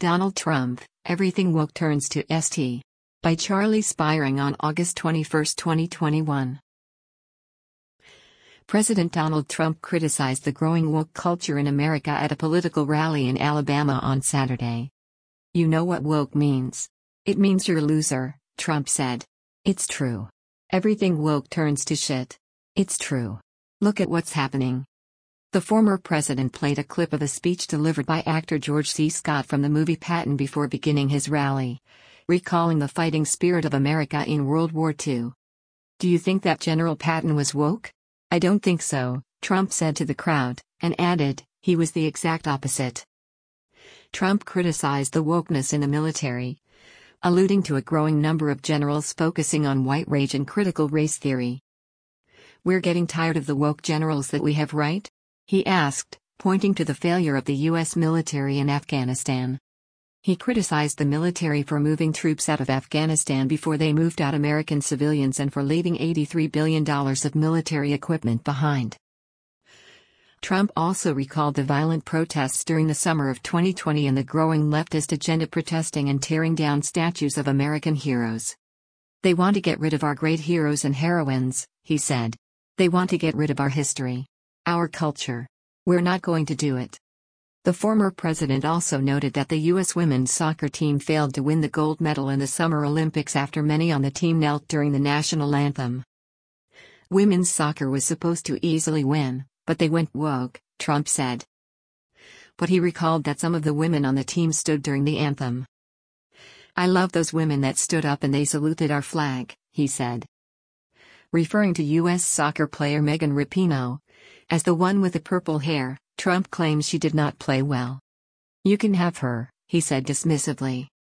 Donald Trump, Everything Woke Turns to ST. By Charlie Spiring on August 21, 2021. President Donald Trump criticized the growing woke culture in America at a political rally in Alabama on Saturday. "You know what woke means. It means you're a loser," Trump said. "It's true. Everything woke turns to shit. It's true. Look at what's happening." The former president played a clip of a speech delivered by actor George C. Scott from the movie Patton before beginning his rally, recalling the fighting spirit of America in World War II. "Do you think that General Patton was woke? I don't think so," Trump said to the crowd, and added, "He was the exact opposite." Trump criticized the wokeness in the military, alluding to a growing number of generals focusing on white rage and critical race theory. "We're getting tired of the woke generals that we have, right?" he asked, pointing to the failure of the U.S. military in Afghanistan. He criticized the military for moving troops out of Afghanistan before they moved out American civilians and for leaving $83 billion of military equipment behind. Trump also recalled the violent protests during the summer of 2020 and the growing leftist agenda protesting and tearing down statues of American heroes. "They want to get rid of our great heroes and heroines," he said. "They want to get rid of our history. Our culture. We're not going to do it." The former president also noted that the U.S. women's soccer team failed to win the gold medal in the Summer Olympics after many on the team knelt during the national anthem. Women's soccer was supposed to easily win, but they went woke, Trump said. But he recalled that some of the women on the team stood during the anthem. "I love those women that stood up and they saluted our flag," he said. Referring to U.S. soccer player Megan Rapinoe as the one with the purple hair, Trump claims she did not play well. "You can have her," he said dismissively.